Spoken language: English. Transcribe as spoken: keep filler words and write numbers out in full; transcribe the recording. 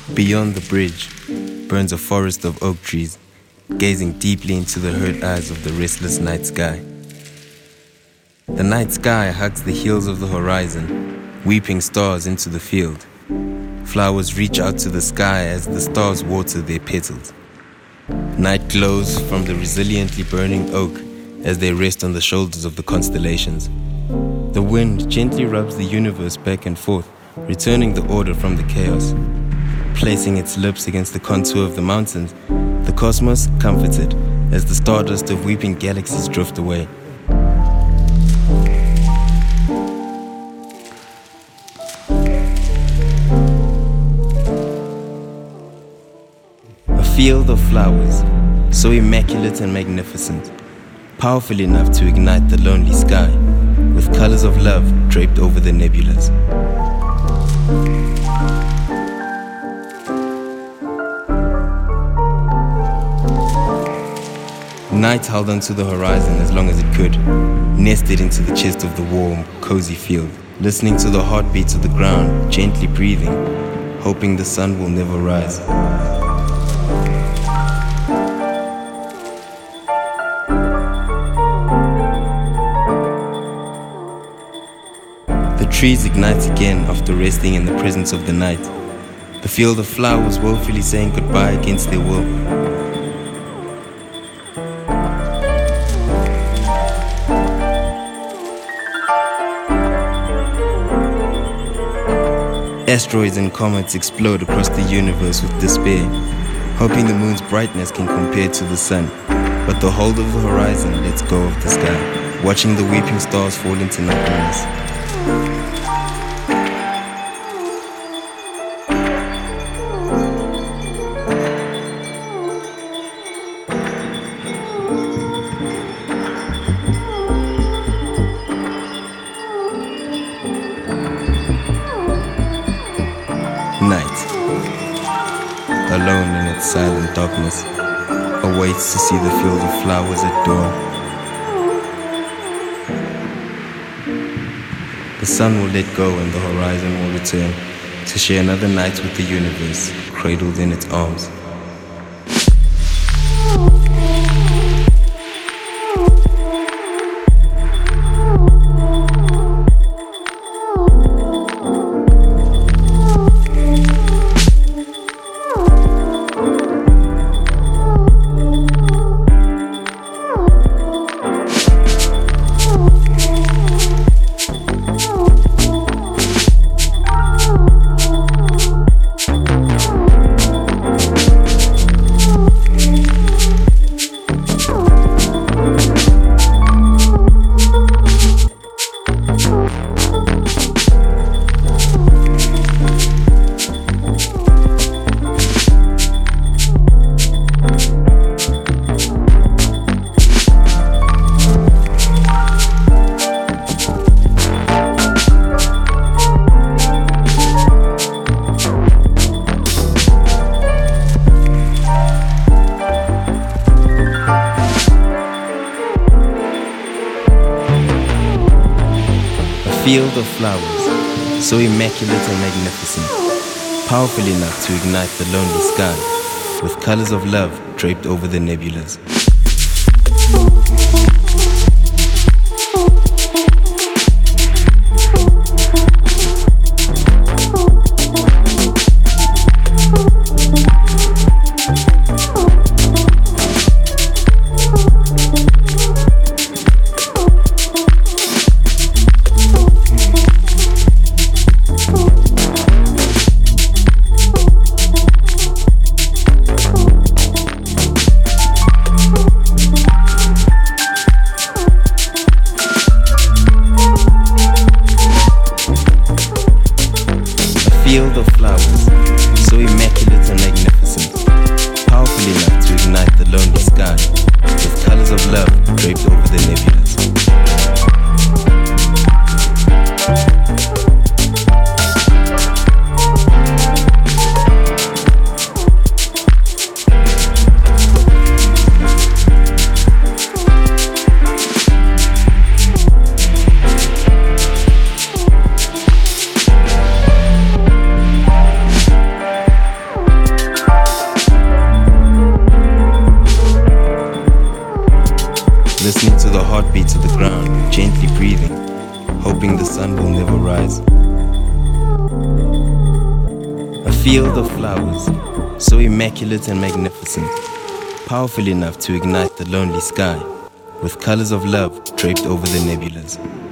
Beyond the bridge burns a forest of oak trees, gazing deeply into the hurt eyes of the restless night sky. The night sky hugs the hills of the horizon, weeping stars into the field. Flowers reach out to the sky as the stars water their petals. Night glows from the resiliently burning oak as they rest on the shoulders of the constellations. The wind gently rubs the universe back and forth, returning the order from the chaos. Placing its lips against the contour of the mountains, the cosmos comforted as the stardust of weeping galaxies drift away. A field of flowers, so immaculate and magnificent, powerful enough to ignite the lonely sky, with colors of love draped over the nebulas. Night held onto the horizon as long as it could, nested into the chest of the warm, cozy field, listening to the heartbeats of the ground, gently breathing, hoping the sun will never rise. The trees ignite again after resting in the presence of the night, the field of flowers woefully saying goodbye against their will. Asteroids and comets explode across the universe with despair, hoping the moon's brightness can compare to the sun. But the hold of the horizon lets go of the sky, watching the weeping stars fall into nothingness. Night, alone in its silent darkness, awaits to see the field of flowers at dawn. The sun will let go and the horizon will return to share another night with the universe, cradled in its arms. Field of flowers, so immaculate and magnificent, powerful enough to ignite the lonely sky, with colors of love draped over the nebulas. Field of flowers, so immaculate and magnificent, powerful enough to ignite the lonely sky, with colors of love draped over the nebulas. heartbeat to the ground, gently breathing, hoping the sun will never rise. A field of flowers, so immaculate and magnificent, powerful enough to ignite the lonely sky, with colors of love draped over the nebulas.